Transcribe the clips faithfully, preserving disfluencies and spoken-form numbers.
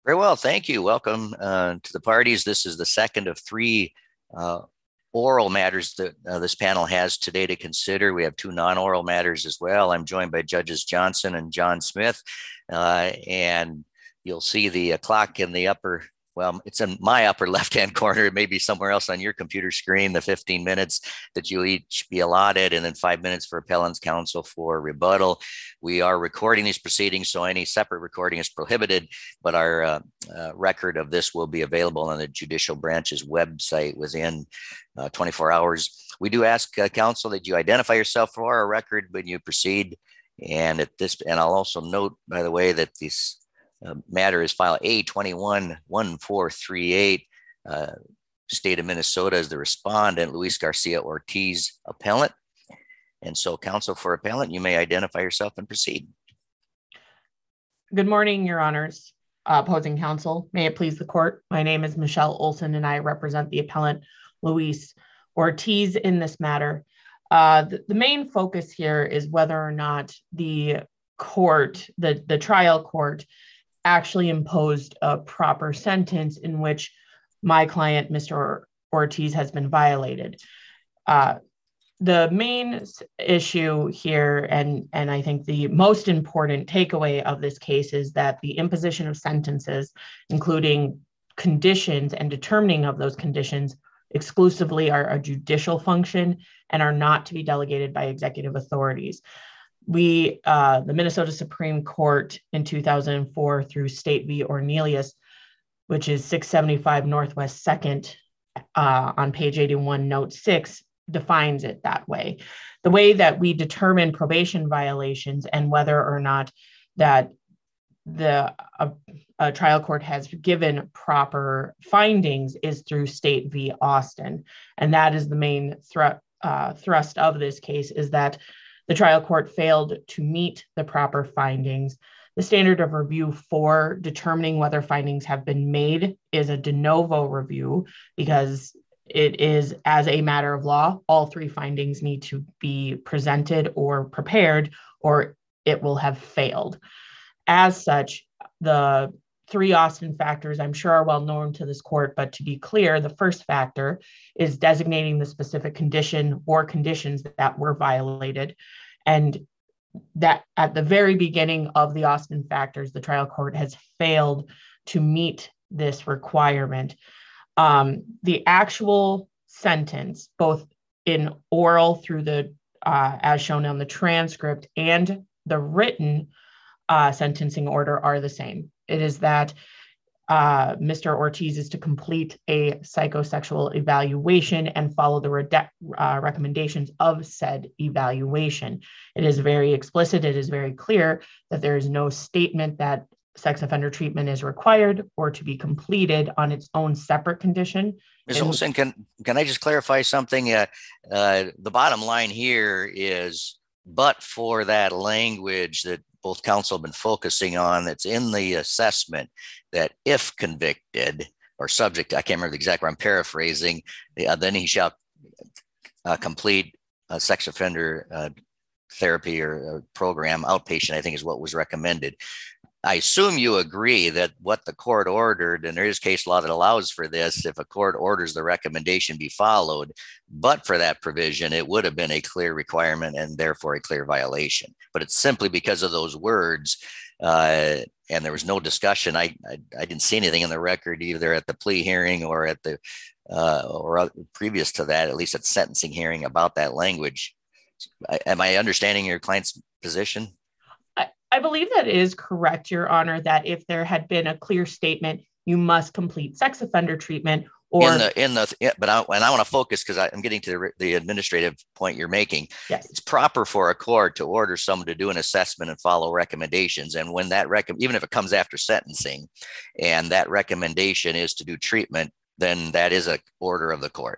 Very well, thank you. Welcome uh, to the parties. This is the second of three uh, oral matters that uh, this panel has today to consider. We have two non-oral matters as well. I'm joined by Judges Johnson and John Smith, uh, and you'll see the uh, clock in the upper, well, it's in my upper left-hand corner. It may be somewhere else on your computer screen, the fifteen minutes that you'll each be allotted, and then five minutes for appellant's counsel for rebuttal. We are recording these proceedings, so any separate recording is prohibited, but our uh, uh, record of this will be available on the judicial branch's website within uh, twenty-four hours. We do ask uh, counsel that you identify yourself for our record when you proceed. And at this, and I'll also note, by the way, that this uh, matter is file A twenty-one one four three eight. Uh, State of Minnesota is the respondent, Luis Garcia Ortiz, appellant. And so, counsel for appellant, you may identify yourself and proceed. Good morning, Your Honors. Uh, opposing counsel, may it please the court. My name is Michelle Olson, and I represent the appellant Luis Ortiz in this matter. Uh, the, the main focus here is whether or not the court, the, the trial court, actually imposed a proper sentence in which my client, Mister Ortiz, has been violated. Uh, The main issue here, and, and I think the most important takeaway of this case, is that the imposition of sentences, including conditions and determining of those conditions, exclusively are a judicial function and are not to be delegated by executive authorities. We, uh, the Minnesota Supreme Court in two thousand four through State v. Ornelius, which is six seventy-five Northwest second uh, on page eighty-one, note six, defines it that way. The way that we determine probation violations and whether or not that the uh, a trial court has given proper findings is through State v. Austin. And that is the main thru- uh, thrust of this case, is that the trial court failed to meet the proper findings. The standard of review for determining whether findings have been made is a de novo review, because it is, as a matter of law, all three findings need to be presented or prepared, or it will have failed. As such, the three Austin factors, I'm sure, are well known to this court, but to be clear, the first factor is designating the specific condition or conditions that were violated. And that at the very beginning of the Austin factors, the trial court has failed to meet this requirement. Um, the actual sentence, both in oral through the, uh, as shown on the transcript, and the written uh, sentencing order are the same. It is that uh, Mister Ortiz is to complete a psychosexual evaluation and follow the rede- uh, recommendations of said evaluation. It is very explicit. It is very clear that there is no statement that sex offender treatment is required or to be completed on its own separate condition. Miz Olson, can, can I just clarify something? Uh, uh, the bottom line here is, but for that language that both counsel have been focusing on, that's in the assessment, that if convicted or subject, I can't remember the exact word, I'm paraphrasing, uh, then he shall uh, complete a sex offender uh, therapy or, or program, outpatient, I think is what was recommended. I assume you agree that what the court ordered, and there is case law that allows for this, if a court orders the recommendation be followed, but for that provision, it would have been a clear requirement and therefore a clear violation. But it's simply because of those words, uh, and there was no discussion. I, I I didn't see anything in the record either at the plea hearing or at the uh, or previous to that, at least at the sentencing hearing, about that language. Am I understanding your client's position? I believe that is correct, Your Honor, that if there had been a clear statement, you must complete sex offender treatment, or in the in the but I, and I want to focus because I'm getting to the, the administrative point you're making. Yes. It's proper for a court to order someone to do an assessment and follow recommendations, and when that rec even if it comes after sentencing, and that recommendation is to do treatment, then that is a order of the court.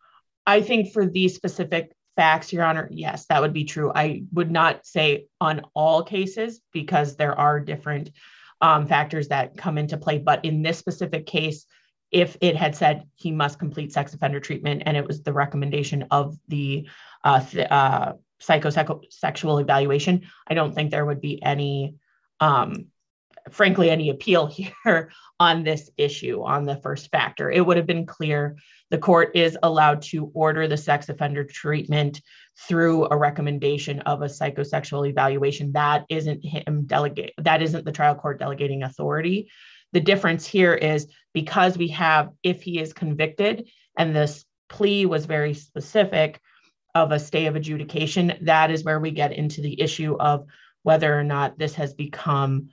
I think for these specific facts, Your Honor, yes, that would be true. I would not say on all cases, because there are different um, factors that come into play. But in this specific case, if it had said he must complete sex offender treatment and it was the recommendation of the uh, th- uh, psychosexual evaluation, I don't think there would be any um, frankly, any appeal here on this issue, on the first factor. It would have been clear the court is allowed to order the sex offender treatment through a recommendation of a psychosexual evaluation. That isn't him delegate, that isn't the trial court delegating authority. The difference here is because we have, if he is convicted, and this plea was very specific of a stay of adjudication, that is where we get into the issue of whether or not this has become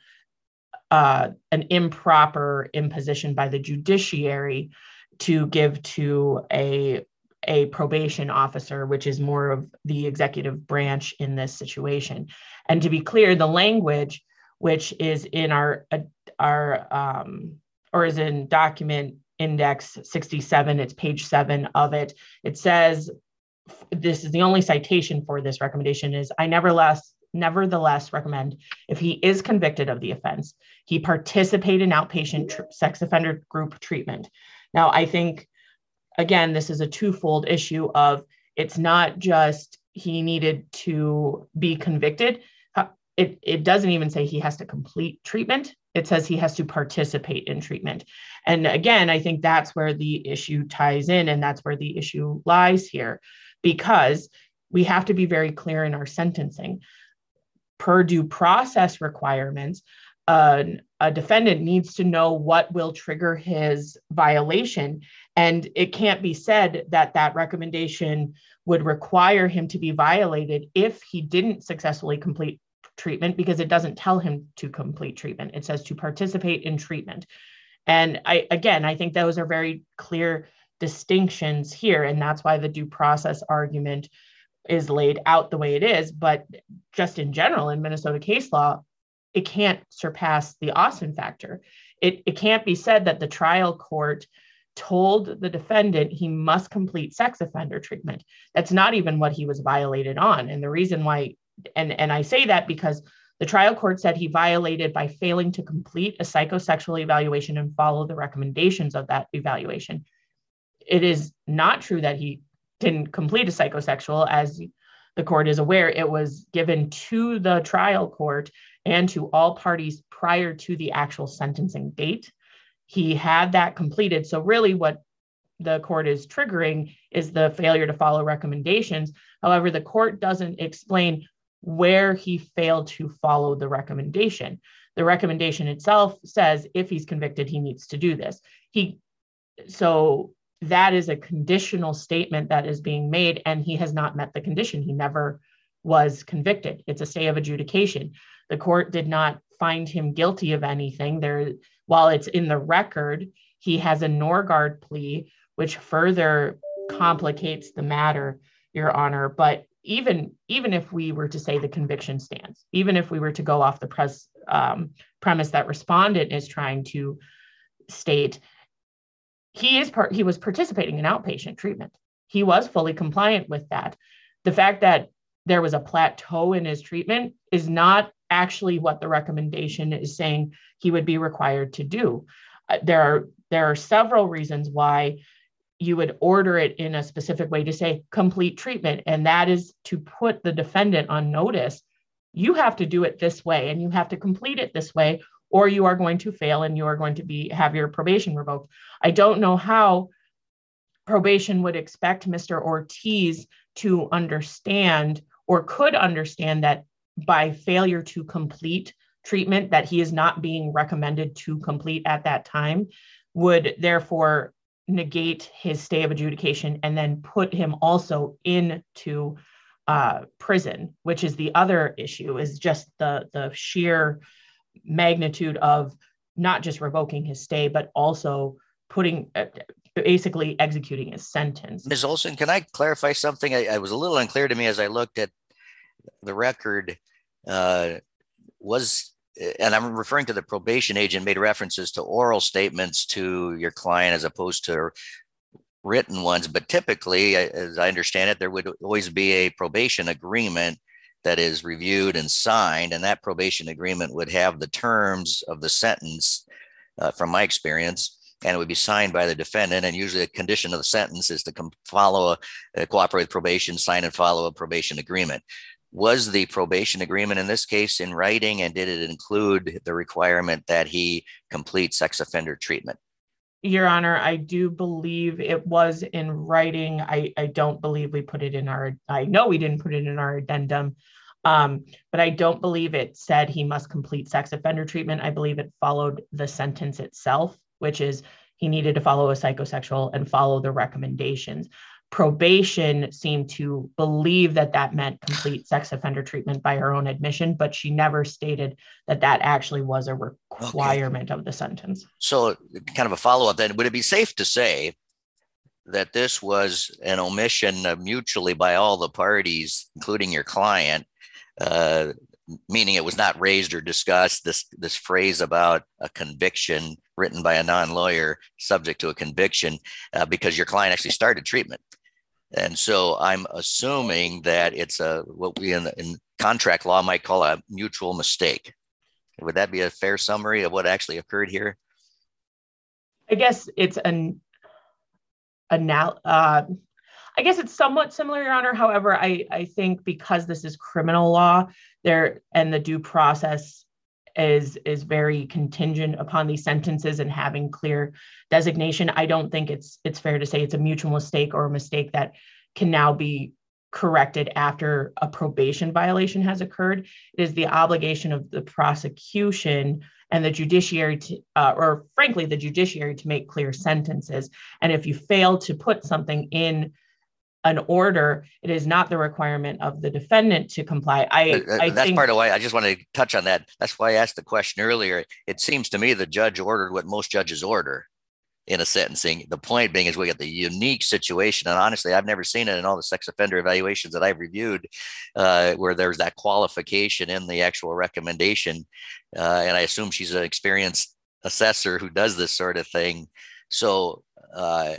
uh, an improper imposition by the judiciary to give to a, a probation officer, which is more of the executive branch in this situation. And to be clear, the language, which is in our, our um, or is in document index sixty-seven, it's page seven of it. It says, this is the only citation for this recommendation is, I nevertheless, nevertheless recommend if he is convicted of the offense, he participate in outpatient tr- sex offender group treatment. Now, I think, again, this is a twofold issue of it's not just he needed to be convicted. It, it doesn't even say he has to complete treatment. It says he has to participate in treatment. And again, I think that's where the issue ties in, and that's where the issue lies here, because we have to be very clear in our sentencing. Per due process requirements, uh, a defendant needs to know what will trigger his violation. And it can't be said that that recommendation would require him to be violated if he didn't successfully complete treatment, because it doesn't tell him to complete treatment. It says to participate in treatment. And I, again, I think those are very clear distinctions here. And that's why the due process argument is laid out the way it is. But just in general, in Minnesota case law, it can't surpass the Austin factor. It, it can't be said that the trial court told the defendant he must complete sex offender treatment. That's not even what he was violated on. And the reason why, and, and I say that because the trial court said he violated by failing to complete a psychosexual evaluation and follow the recommendations of that evaluation. It is not true that he didn't complete a psychosexual. As the court is aware, it was given to the trial court and to all parties prior to the actual sentencing date. He had that completed. So really what the court is triggering is the failure to follow recommendations. However, the court doesn't explain where he failed to follow the recommendation. The recommendation itself says if he's convicted, he needs to do this. He, so that is a conditional statement that is being made, and he has not met the condition. He never was convicted. It's a stay of adjudication. The court did not find him guilty of anything. There, while it's in the record, he has a Norgard plea, which further complicates the matter, Your Honor. But even, even if we were to say the conviction stands, even if we were to go off the pres, um, premise that respondent is trying to state, he is part, he was participating in outpatient treatment. He was fully compliant with that. The fact that there was a plateau in his treatment is not actually what the recommendation is saying he would be required to do. Uh, there are, there are several reasons why you would order it in a specific way to say complete treatment. And that is to put the defendant on notice. You have to do it this way, and you have to complete it this way, or you are going to fail and you are going to be have your probation revoked. I don't know how probation would expect Mister Ortiz to understand or could understand that by failure to complete treatment that he is not being recommended to complete at that time would therefore negate his stay of adjudication and then put him also into uh, prison, which is the other issue, is just the, the sheer magnitude of not just revoking his stay, but also putting, uh, basically executing his sentence. Miz Olson, can I clarify something? I, I was a little unclear to me as I looked at the record. Uh, was And I'm referring to the probation agent made references to oral statements to your client as opposed to written ones. But typically, as I understand it, there would always be a probation agreement that is reviewed and signed. And that probation agreement would have the terms of the sentence, uh, from my experience, and it would be signed by the defendant. And usually a condition of the sentence is to com- follow, a, a cooperate with probation, sign and follow a probation agreement. was the probation agreement in this case in writing, and did it include the requirement that he complete sex offender treatment? Your Honor, I do believe it was in writing. I, I don't believe we put it in our, I know we didn't put it in our addendum, um, but I don't believe it said he must complete sex offender treatment. I believe it followed the sentence itself, which is he needed to follow a psychosexual and follow the recommendations. Probation seemed to believe that that meant complete sex offender treatment by her own admission, but she never stated that that actually was a requirement okay. of the sentence. So kind of a follow-up then, would it be safe to say that this was an omission uh, mutually by all the parties, including your client, uh, meaning it was not raised or discussed, this, this phrase about a conviction written by a non-lawyer subject to a conviction, uh, because your client actually started treatment? And so I'm assuming that it's a what we in, in contract law might call a mutual mistake. Would that be a fair summary of what actually occurred here? I guess it's an, an uh, I guess it's somewhat similar, Your Honor. However, I, I think because this is criminal law there and the due process is, is very contingent upon these sentences and having clear designation, I don't think it's it's fair to say it's a mutual mistake or a mistake that can now be corrected after a probation violation has occurred. It is the obligation of the prosecution and the judiciary to, uh, or frankly, the judiciary to make clear sentences. And if you fail to put something in an order, it is not the requirement of the defendant to comply. I, I That's think, part of why I just want to touch on that. That's why I asked the question earlier. It seems to me the judge ordered what most judges order in a sentencing. The point being is we got the unique situation. And honestly, I've never seen it in all the sex offender evaluations that I've reviewed, uh, where there's that qualification in the actual recommendation. Uh, and I assume she's an experienced assessor who does this sort of thing. So uh,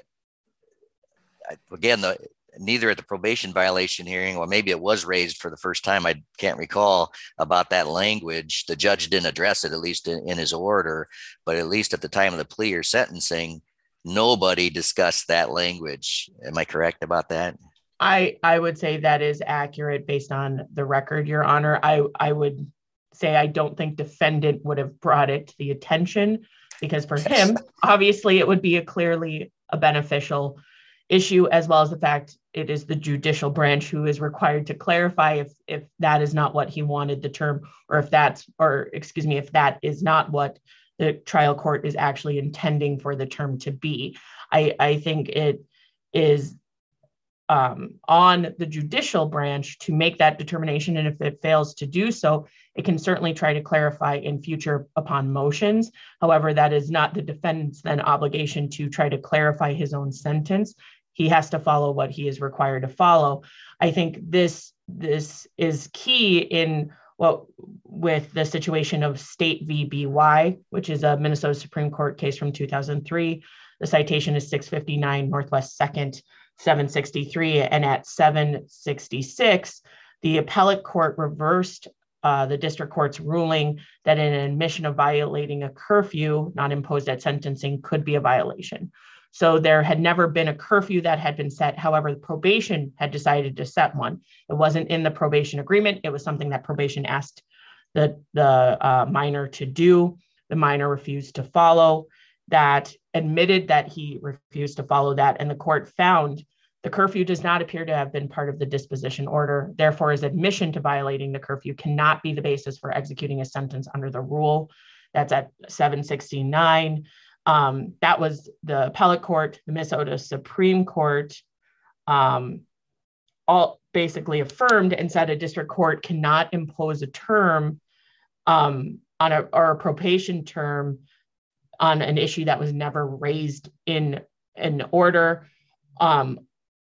again, the neither at the probation violation hearing, or maybe it was raised for the first time, I can't recall, about that language. The judge didn't address it, at least in, in his order, but at least at the time of the plea or sentencing, nobody discussed that language. Am I correct about that? I, I would say that is accurate based on the record, Your Honor. I, I would say I don't think defendant would have brought it to the attention, because for him, obviously, it would be a clearly a beneficial issue, as well as the fact it is the judicial branch who is required to clarify if if that is not what he wanted the term, or if that's, or excuse me, if that is not what the trial court is actually intending for the term to be. I, I think it is um, on the judicial branch to make that determination. And if it fails to do so, it can certainly try to clarify in future upon motions. However, that is not the defendant's then obligation to try to clarify his own sentence. He has to follow what he is required to follow. I think this, this is key in what with the situation of State v. B Y, which is a Minnesota Supreme Court case from two thousand three. The citation is six fifty-nine Northwest second, seven sixty-three. And at seven sixty-six, the appellate court reversed uh, the district court's ruling that an admission of violating a curfew not imposed at sentencing could be a violation. So there had never been a curfew that had been set. However, the probation had decided to set one. It wasn't in the probation agreement. It was something that probation asked the, the uh, minor to do. The minor refused to follow that, admitted that he refused to follow that, and the court found the curfew does not appear to have been part of the disposition order. Therefore, his admission to violating the curfew cannot be the basis for executing a sentence under the rule. That's at seven sixty-nine. Um, that was the appellate court. The Minnesota Supreme Court um, all basically affirmed and said a district court cannot impose a term um, on a, or a probation term on an issue that was never raised in an order, um,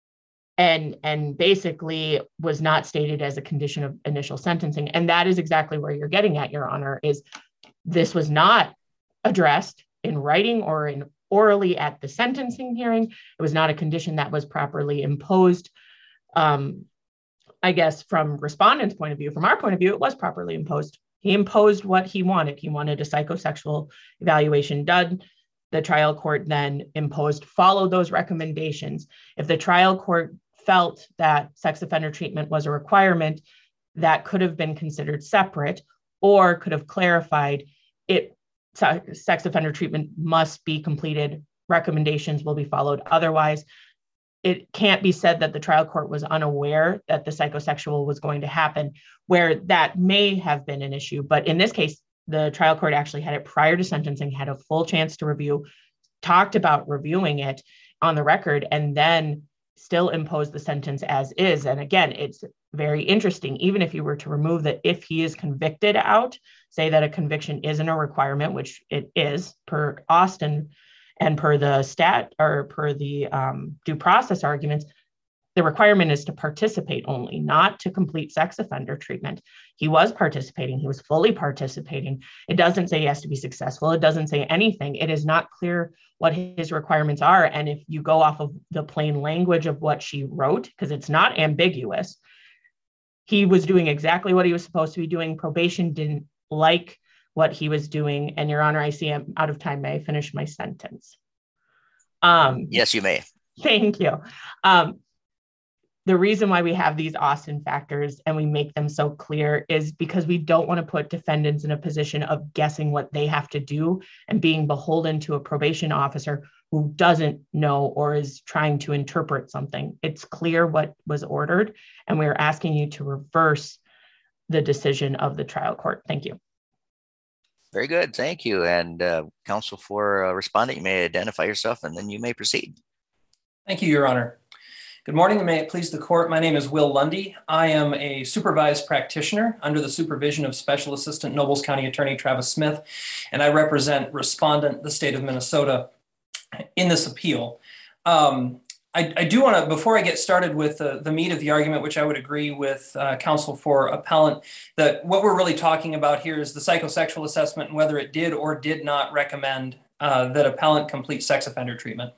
and, and basically was not stated as a condition of initial sentencing. And that is exactly where you're getting at, Your Honor, is this was not addressed in writing or in orally at the sentencing hearing. It was not a condition that was properly imposed. Um, I guess from respondent's point of view, from our point of view, it was properly imposed. He imposed what he wanted. He wanted a psychosexual evaluation done. The trial court then imposed, followed those recommendations. If the trial court felt that sex offender treatment was a requirement, that could have been considered separate or could have clarified it. Sex offender treatment must be completed. Recommendations will be followed. Otherwise, it can't be said that the trial court was unaware that the psychosexual was going to happen, where that may have been an issue. But in this case, the trial court actually had it prior to sentencing, had a full chance to review, talked about reviewing it on the record, and then still imposed the sentence as is. And again, it's very interesting. Even if you were to remove that, if he is convicted out, say that a conviction isn't a requirement, which it is per Austin and per the stat or per the um, due process arguments, the requirement is to participate only, not to complete sex offender treatment. He was participating. He was fully participating. It doesn't say he has to be successful. It doesn't say anything. It is not clear what his requirements are. And if you go off of the plain language of what she wrote, because it's not ambiguous, he was doing exactly what he was supposed to be doing. Probation didn't like what he was doing. And Your Honor, I see I'm out of time. May I finish my sentence? Um, yes, you may. Thank you. Um, the reason why we have these Austin factors and we make them so clear is because we don't want to put defendants in a position of guessing what they have to do and being beholden to a probation officer who doesn't know or is trying to interpret something. It's clear what was ordered, and we're asking you to reverse the decision of the trial court. Thank you. Very good. Thank you. And uh, counsel for uh, respondent, you may identify yourself and then you may proceed. Thank you, Your Honor. Good morning, and may it please the court. My name is Will Lundy. I am a supervised practitioner under the supervision of Special Assistant Nobles County Attorney Travis Smith, and I represent respondent, the state of Minnesota, in this appeal. Um, I, I do want to, before I get started with uh, the meat of the argument, which I would agree with uh, counsel for appellant, that what we're really talking about here is the psychosexual assessment and whether it did or did not recommend uh, that appellant complete sex offender treatment.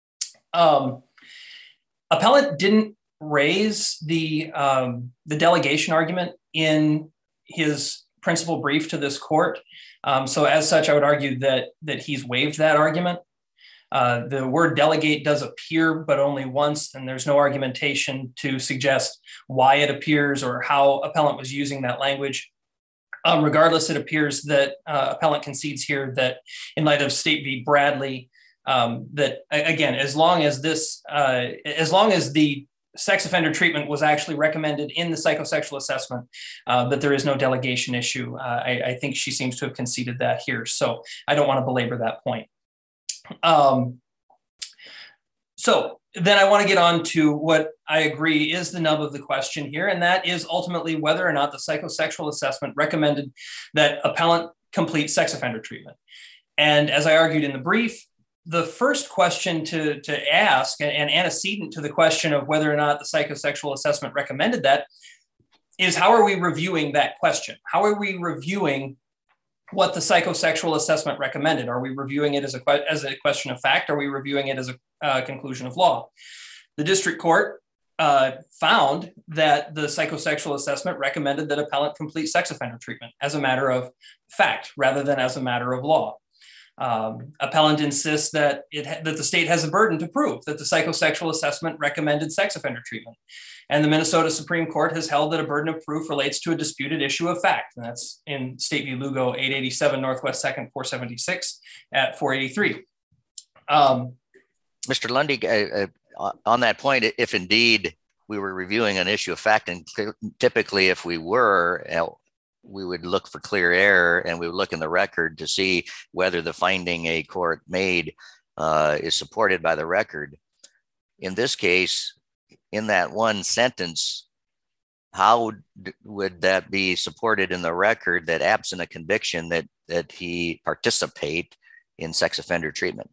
Um, appellant didn't raise the, um, the delegation argument in his principal brief to this court. Um, so as such, I would argue that, that he's waived that argument. Uh, the word delegate does appear, but only once, and there's no argumentation to suggest why it appears or how appellant was using that language. Um, regardless, it appears that uh, appellant concedes here that in light of State v. Bradley, um, that again, as long as this, uh, as long as the sex offender treatment was actually recommended in the psychosexual assessment, uh, that there is no delegation issue. Uh, I, I think she seems to have conceded that here. So I don't want to belabor that point. Um, so then I want to get on to what I agree is the nub of the question here, and that is ultimately whether or not the psychosexual assessment recommended that appellant complete sex offender treatment. And as I argued in the brief, the first question to, to ask and, and antecedent to the question of whether or not the psychosexual assessment recommended that is, how are we reviewing that question? How are we reviewing what the psychosexual assessment recommended? Are we reviewing it as a, as a question of fact? Are we reviewing it as a uh, conclusion of law? The district court uh, found that the psychosexual assessment recommended that appellant complete sex offender treatment as a matter of fact, rather than as a matter of law. Um, appellant insists that it ha- that the state has a burden to prove that the psychosexual assessment recommended sex offender treatment. And the Minnesota Supreme Court has held that a burden of proof relates to a disputed issue of fact. And that's in State v. Lugo, eight eighty-seven Northwest second, four seventy-six at four eighty-three. Um, Mister Lundy, uh, uh, on that point, if indeed we were reviewing an issue of fact, and typically if we were, uh, we would look for clear error and we would look in the record to see whether the finding a court made uh, is supported by the record. In this case, in that one sentence, how would, would that be supported in the record that absent a conviction that, that he participate in sex offender treatment?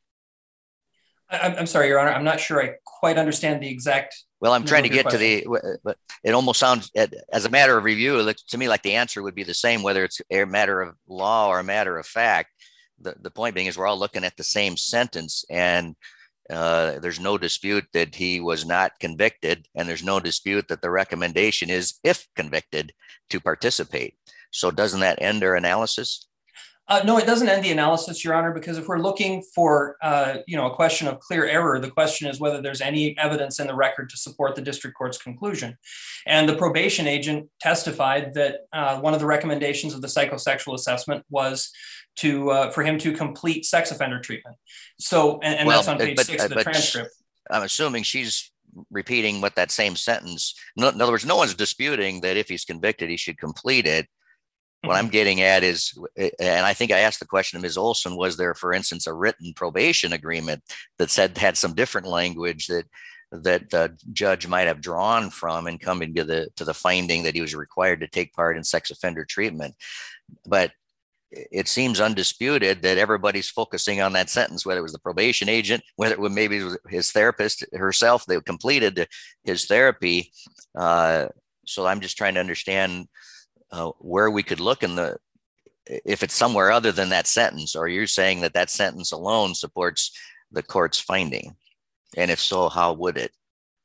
I'm sorry, Your Honor, I'm not sure I quite understand the exact. Well, I'm trying to get question. to the, but it almost sounds, as a matter of review, it looks to me like the answer would be the same, whether it's a matter of law or a matter of fact. The, the point being is we're all looking at the same sentence, and uh, there's no dispute that he was not convicted, and there's no dispute that the recommendation is, if convicted, to participate. So doesn't that end our analysis? Uh, no, it doesn't end the analysis, Your Honor, because if we're looking for, uh, you know, a question of clear error, the question is whether there's any evidence in the record to support the district court's conclusion. And the probation agent testified that uh, one of the recommendations of the psychosexual assessment was to uh, for him to complete sex offender treatment. So, and, and well, that's on page but, six of the transcript. I'm assuming she's repeating what that same sentence. No, in other words, no one's disputing that if he's convicted, he should complete it. What I'm getting at is, and I think I asked the question to Miz Olson, was there, for instance, a written probation agreement that said had some different language that that the judge might have drawn from in coming to the to the finding that he was required to take part in sex offender treatment? But it seems undisputed that everybody's focusing on that sentence, whether it was the probation agent, whether it was maybe it was his therapist herself that completed his therapy. Uh, so I'm just trying to understand Uh, where we could look in the, if it's somewhere other than that sentence, or you're saying that that sentence alone supports the court's finding, and if so, how would it?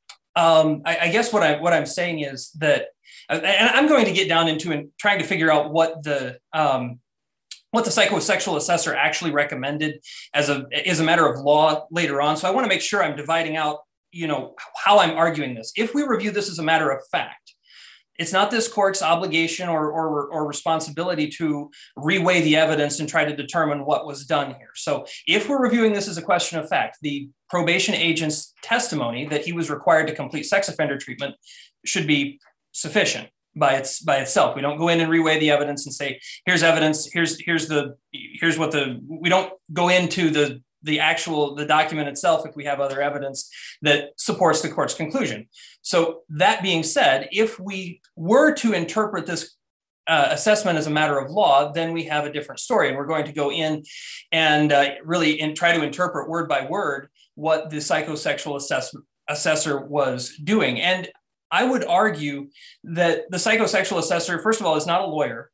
Um, I, I guess what I what I'm saying is that, and I'm going to get down into and trying to figure out what the um, what the psychosexual assessor actually recommended as a as a matter of law later on. So I want to make sure I'm dividing out, you know, how I'm arguing this. If we review this as a matter of fact, it's not this court's obligation or, or, or responsibility to reweigh the evidence and try to determine what was done here. So if we're reviewing this as a question of fact, the probation agent's testimony that he was required to complete sex offender treatment should be sufficient by its by itself. We don't go in and reweigh the evidence and say, here's evidence, here's here's the here's what the we don't go into the the actual the document itself if we have other evidence that supports the court's conclusion. So that being said, if we were to interpret this uh, assessment as a matter of law, then we have a different story, and we're going to go in and uh, really in, try to interpret word by word what the psychosexual assess- assessor was doing. And I would argue that the psychosexual assessor, first of all, is not a lawyer,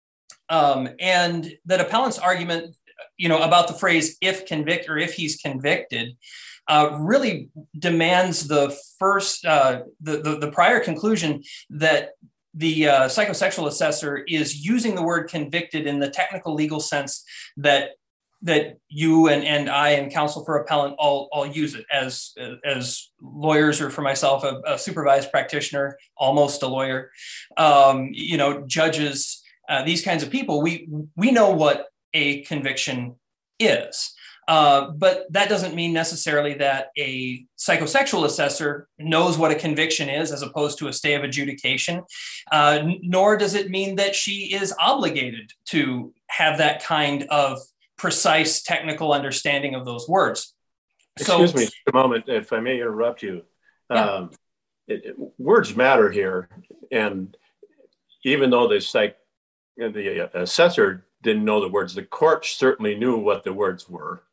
um, and that appellant's argument, you know, about the phrase "if convict" or "if he's convicted," uh, really demands the first, uh, the, the the prior conclusion that the uh, psychosexual assessor is using the word "convicted" in the technical legal sense that that you and, and I and counsel for appellant all all use it as as lawyers, or for myself, a, a supervised practitioner, almost a lawyer, um, you know, judges, uh, these kinds of people. We we know what a conviction is. Uh, but that doesn't mean necessarily that a psychosexual assessor knows what a conviction is as opposed to a stay of adjudication, uh, n- nor does it mean that she is obligated to have that kind of precise technical understanding of those words. Excuse so, me a moment, if I may interrupt you. Yeah. Um, it, it, words matter here. And even though the, psych, the assessor didn't know the words, the court certainly knew what the words were.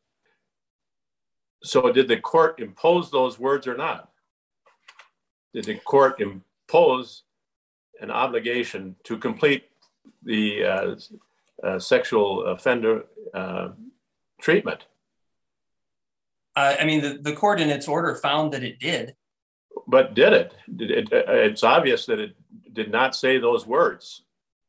So did the court impose those words or not? Did the court impose an obligation to complete the uh, uh, sexual offender uh, treatment? Uh, I mean, the, the court in its order found that it did. But did it? Did it? It's obvious that it did not say those words.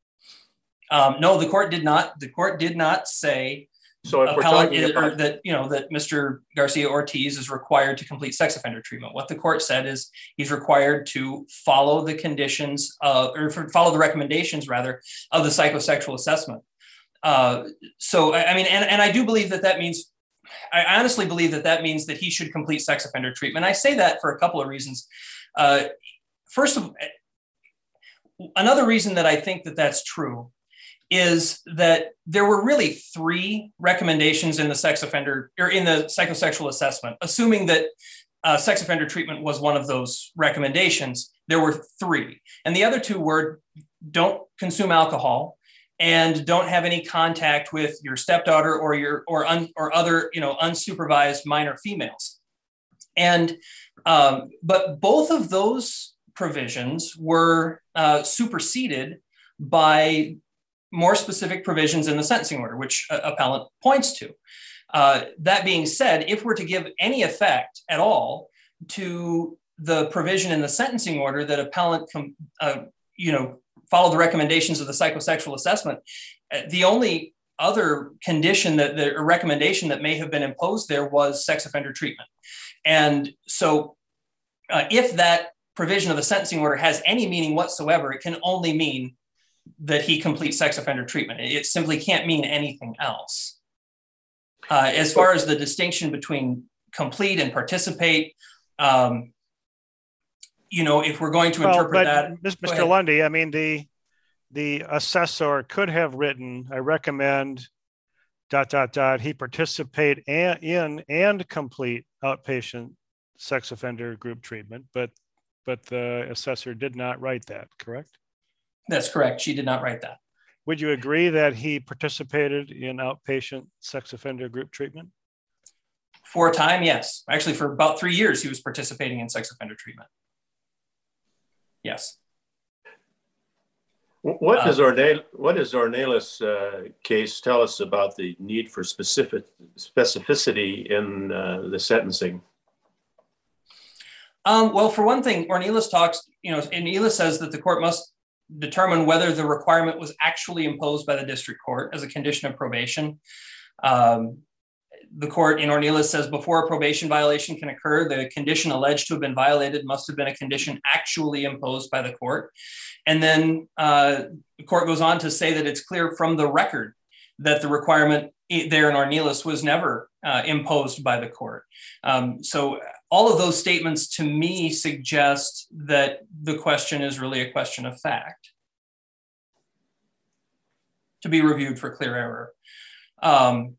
Um, no, the court did not. The court did not say so if we're talking is, about- or that you know that Mister Garcia Ortiz is required to complete sex offender treatment. What the court said is he's required to follow the conditions, uh, or follow the recommendations rather of the psychosexual assessment. Uh, so I, I mean, and, and I do believe that that means. I honestly believe that that means that he should complete sex offender treatment. I say that for a couple of reasons. Uh, first of another reason that I think that that's true is that there were really three recommendations in the sex offender or in the psychosexual assessment, assuming that uh, sex offender treatment was one of those recommendations. There were three, and the other two were don't consume alcohol and don't have any contact with your stepdaughter or your or un, or other you know unsupervised minor females. And um, but both of those provisions were uh, superseded by more specific provisions in the sentencing order, which uh, appellant points to. Uh, that being said, if we're to give any effect at all to the provision in the sentencing order that appellant, com- uh, you know, follow the recommendations of the psychosexual assessment, uh, the only other condition that the recommendation that may have been imposed there was sex offender treatment. And so uh, if that provision of the sentencing order has any meaning whatsoever, it can only mean that he completes sex offender treatment. It simply can't mean anything else. Uh, as far as the distinction between complete and participate, um, you know, if we're going to well, interpret that. Mister Lundy, I mean, the the assessor could have written, I recommend dot, dot, dot, he participate and, in and complete outpatient sex offender group treatment, but but the assessor did not write that, correct? That's correct. She did not write that. Would you agree that he participated in outpatient sex offender group treatment? For a time, yes. Actually, for about three years, he was participating in sex offender treatment. Yes. What uh, does Ornel, what does Ornelas uh, case tell us about the need for specific specificity in uh, the sentencing? Um, well, for one thing, Ornelas talks, you know, Ornelas says that the court must determine whether the requirement was actually imposed by the district court as a condition of probation. Um, the court in Ornelas says before a probation violation can occur, the condition alleged to have been violated must have been a condition actually imposed by the court. And then uh, the court goes on to say that it's clear from the record that the requirement there in Ornelas was never uh, imposed by the court. Um, so all of those statements to me suggest that the question is really a question of fact to be reviewed for clear error. Um,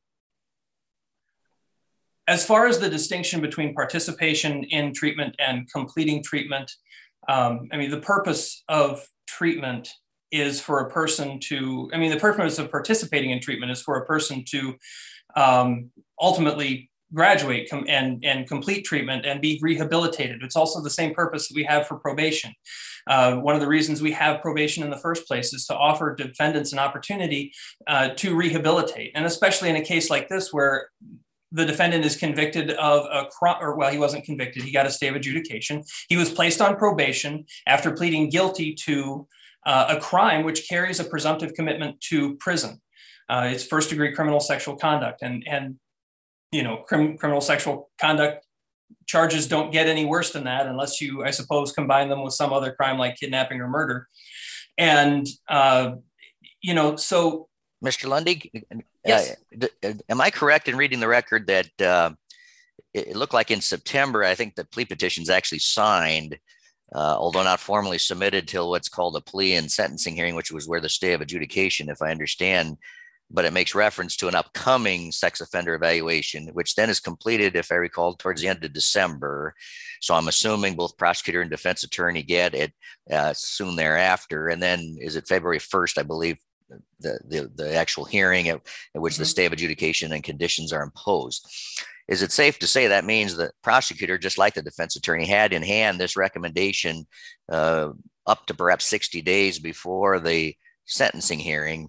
as far as the distinction between participation in treatment and completing treatment, um, I mean, the purpose of treatment is for a person to, I mean, the purpose of participating in treatment is for a person to um, ultimately graduate com- and, and complete treatment and be rehabilitated. It's also the same purpose that we have for probation. Uh, one of the reasons we have probation in the first place is to offer defendants an opportunity uh, to rehabilitate. And especially in a case like this where the defendant is convicted of a crime, or well, he wasn't convicted, he got a stay of adjudication. He was placed on probation after pleading guilty to uh, a crime which carries a presumptive commitment to prison. Uh, it's first degree criminal sexual conduct. And, and you know, crim- criminal sexual conduct charges don't get any worse than that unless you, I suppose, combine them with some other crime like kidnapping or murder. And, uh, you know, so. Mister Lundy, yes. uh, am I correct in reading the record that uh, it, it looked like in September, I think the plea petition's actually signed, uh, although not formally submitted till what's called a plea and sentencing hearing, which was where the stay of adjudication, if I understand, but it makes reference to an upcoming sex offender evaluation, which then is completed, if I recall, towards the end of December. So I'm assuming both prosecutor and defense attorney get it uh, soon thereafter. And then is it February first, I believe, the, the, the actual hearing at, at which mm-hmm. the stay of adjudication and conditions are imposed. Is it safe to say that means the prosecutor, just like the defense attorney, had in hand this recommendation uh, up to perhaps sixty days before the sentencing hearing?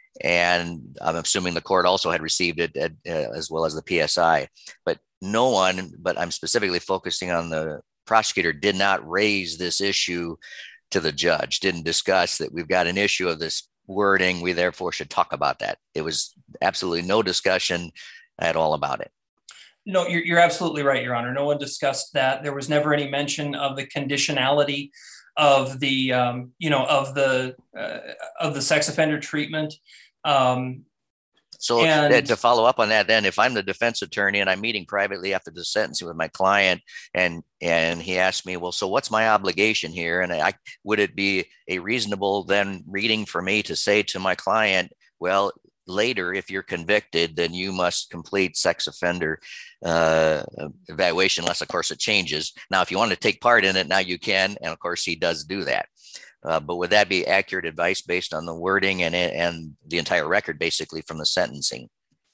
And I'm assuming the court also had received it at, uh, as well as the P S I, but no one, but I'm specifically focusing on the prosecutor, did not raise this issue to the judge, didn't discuss that we've got an issue of this wording, we therefore should talk about that. It was absolutely no discussion at all about it. No, you're, you're absolutely right, Your Honor. No one discussed that. There was never any mention of the conditionality of the, um, you know, of the uh, of the sex offender treatment. Um, so and, to follow up on that, then, if I'm the defense attorney and I'm meeting privately after the sentencing with my client, and and he asked me, well, so what's my obligation here? And I would it be a reasonable then reading for me to say to my client, well, later, if you're convicted, then you must complete sex offender uh, evaluation, unless, of course, it changes. Now, if you want to take part in it, now you can. And of course, he does do that. Uh, but would that be accurate advice based on the wording and, and the entire record, basically, from the sentencing?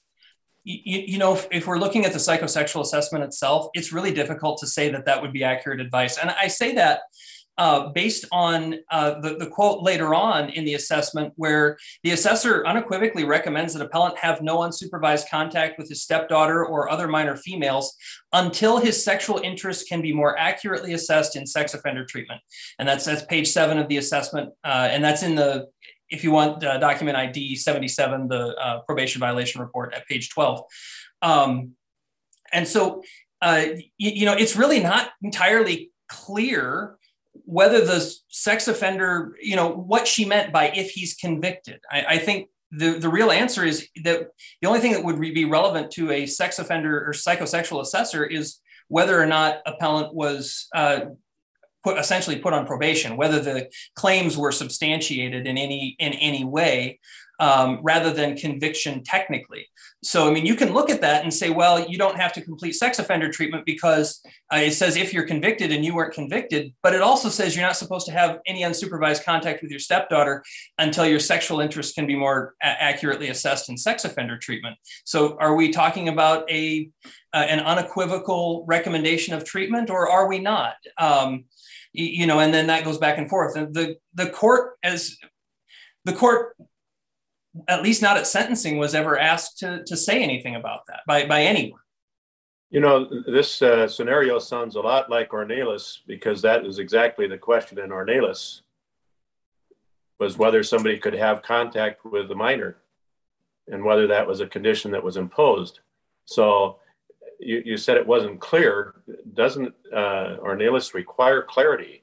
You, you know, if, if we're looking at the psychosexual assessment itself, it's really difficult to say that that would be accurate advice. And I say that Uh, based on uh, the, the quote later on in the assessment, where the assessor unequivocally recommends that appellant have no unsupervised contact with his stepdaughter or other minor females until his sexual interests can be more accurately assessed in sex offender treatment. And that's, that's page seven of the assessment. Uh, and that's in the if you want uh, document I D seventy-seven, the uh, probation violation report at page twelve. Um, and so, uh, you, you know, it's really not entirely clear whether the sex offender, you know, what she meant by if he's convicted. I, I think the, the real answer is that the only thing that would be relevant to a sex offender or psychosexual assessor is whether or not appellant was uh, put, essentially put on probation, whether the claims were substantiated in any in any way, um, rather than conviction technically. So, I mean, you can look at that and say, well, you don't have to complete sex offender treatment because uh, it says if you're convicted and you weren't convicted, but it also says you're not supposed to have any unsupervised contact with your stepdaughter until your sexual interests can be more a- accurately assessed in sex offender treatment. So are we talking about a uh, an unequivocal recommendation of treatment, or are we not? Um, you, you know, and then that goes back and forth. And the, the court, as the court, at least not at sentencing, was ever asked to, to say anything about that by, by anyone. You know, this uh, scenario sounds a lot like Ornelas, because that is exactly the question in Ornelas, was whether somebody could have contact with the minor and whether that was a condition that was imposed. So you, you said it wasn't clear. Doesn't uh, Ornelas require clarity?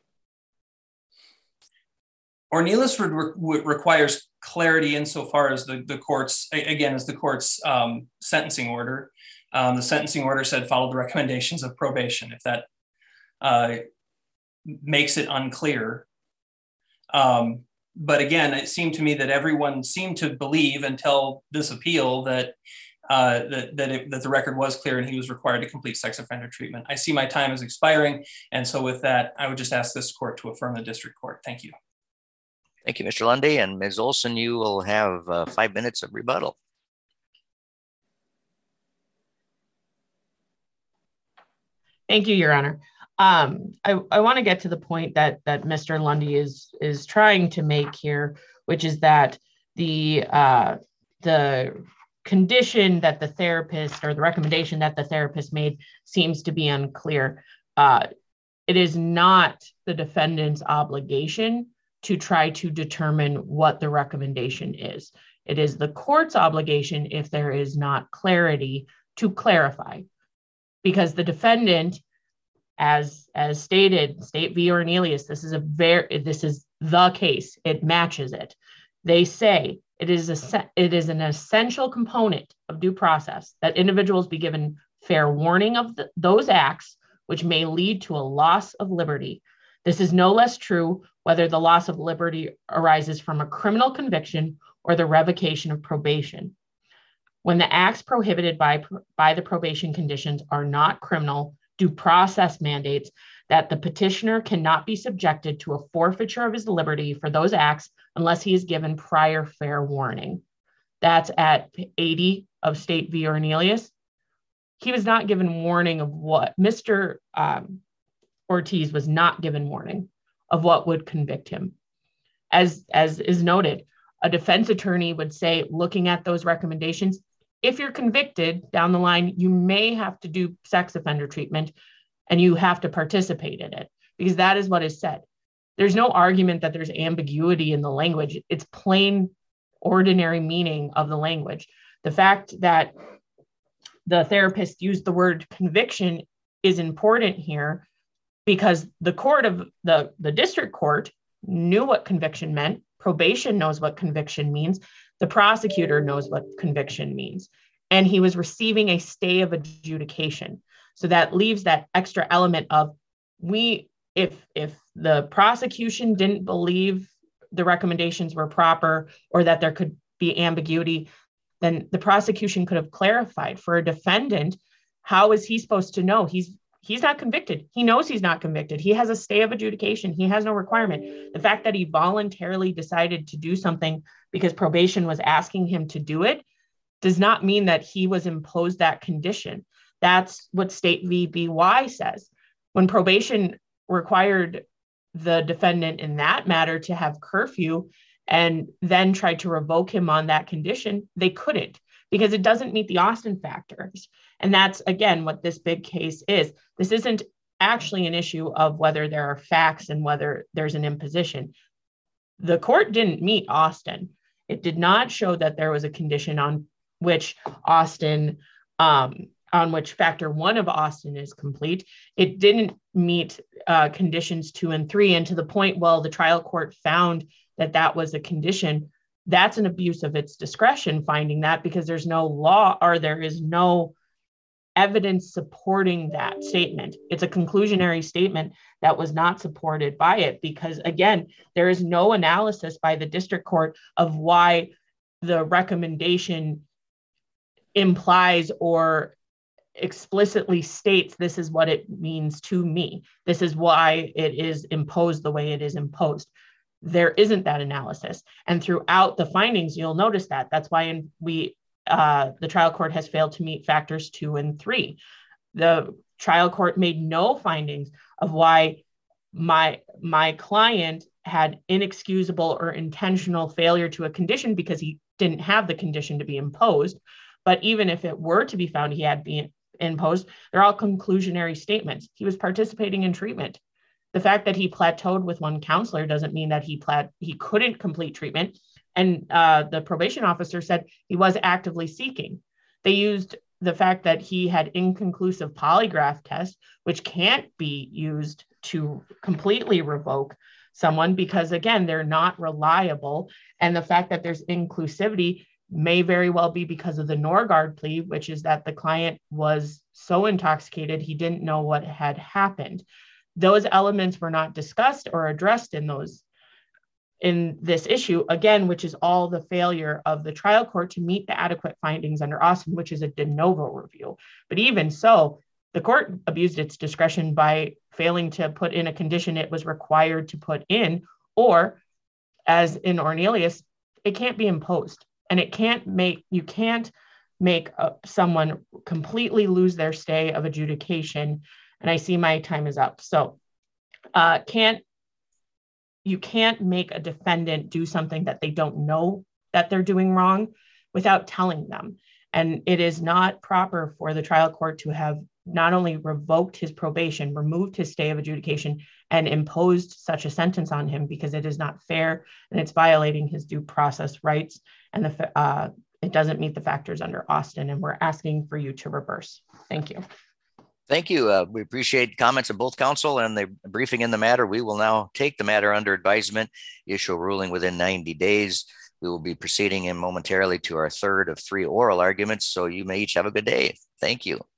Ornelas re- re- requires clarity insofar as the, the court's, again, as the court's um, sentencing order. Um, the sentencing order said follow the recommendations of probation. If that uh, makes it unclear. Um, but again, it seemed to me that everyone seemed to believe until this appeal that uh, that that, it, that the record was clear and he was required to complete sex offender treatment. I see my time is expiring. And so with that, I would just ask this court to affirm the district court. Thank you. Thank you, Mister Lundy. And Miz Olson, you will have uh, five minutes of rebuttal. Thank you, Your Honor. Um, I, I want to get to the point that that Mister Lundy is is trying to make here, which is that the uh, the condition that the therapist or the recommendation that the therapist made seems to be unclear. Uh, it is not the defendant's obligation to try to determine what the recommendation is. It is the court's obligation, if there is not clarity, to clarify. Because the defendant, as, as stated, State v. Ornelas, this is a very, this is the case. It matches it. They say it is a, it is an essential component of due process that individuals be given fair warning of the, those acts which may lead to a loss of liberty. This is no less true whether the loss of liberty arises from a criminal conviction or the revocation of probation. When the acts prohibited by, by the probation conditions are not criminal, due process mandates that the petitioner cannot be subjected to a forfeiture of his liberty for those acts unless he is given prior fair warning. That's at eighty of State v. Ornelas. He was not given warning of what Mister Um, Ortiz was not given warning of what would convict him. As, as is noted, a defense attorney would say, looking at those recommendations, if you're convicted down the line, you may have to do sex offender treatment and you have to participate in it, because that is what is said. There's no argument that there's ambiguity in the language. It's plain, ordinary meaning of the language. The fact that the therapist used the word conviction is important here, because the court of the, the district court knew what conviction meant. Probation knows what conviction means. The prosecutor knows what conviction means. And he was receiving a stay of adjudication. So that leaves that extra element of we, if, if the prosecution didn't believe the recommendations were proper or that there could be ambiguity, then the prosecution could have clarified. For a defendant, how is he supposed to know? He's He's not convicted. He knows he's not convicted. He has a stay of adjudication. He has no requirement. The fact that he voluntarily decided to do something because probation was asking him to do it does not mean that he was imposed that condition. That's what State v. B Y says. When probation required the defendant in that matter to have curfew and then tried to revoke him on that condition, they couldn't, because it doesn't meet the Austin factors. And that's, again, what this big case is. This isn't actually an issue of whether there are facts and whether there's an imposition. The court didn't meet Austin. It did not show that there was a condition on which Austin, um, on which factor one of Austin is complete. It didn't meet uh, conditions two and three. And to the point, well, the trial court found that that was a condition. That's an abuse of its discretion finding that, because there's no law, or there is no evidence supporting that statement. It's a conclusionary statement that was not supported by it, because again, there is no analysis by the district court of why the recommendation implies or explicitly states this is what it means to me. This is why it is imposed the way it is imposed. There isn't that analysis. And throughout the findings, you'll notice that. That's why in, we Uh, the trial court has failed to meet factors two and three. The trial court made no findings of why my, my client had inexcusable or intentional failure to a condition because he didn't have the condition to be imposed. But even if it were to be found he had been imposed, they're all conclusionary statements. He was participating in treatment. The fact that he plateaued with one counselor doesn't mean that he plat- he couldn't complete treatment. And uh, the probation officer said he was actively seeking. They used the fact that he had inconclusive polygraph tests, which can't be used to completely revoke someone because, again, they're not reliable. And the fact that there's inclusivity may very well be because of the Norgard plea, which is that the client was so intoxicated he didn't know what had happened. Those elements were not discussed or addressed in those in this issue, again, which is all the failure of the trial court to meet the adequate findings under Austin, which is a de novo review. But even so, the court abused its discretion by failing to put in a condition it was required to put in, or as in Ornelius, it can't be imposed. And it can't make, you can't make uh, someone completely lose their stay of adjudication. And I see my time is up. So uh, can't, you can't make a defendant do something that they don't know that they're doing wrong without telling them. And it is not proper for the trial court to have not only revoked his probation, removed his stay of adjudication, and imposed such a sentence on him, because it is not fair and it's violating his due process rights. And the, uh, it doesn't meet the factors under Austin. And we're asking for you to reverse. Thank you. Thank you. Uh, we appreciate comments of both counsel and the briefing in the matter. We will now take the matter under advisement, issue a ruling within ninety days. We will be proceeding in momentarily to our third of three oral arguments. So you may each have a good day. Thank you.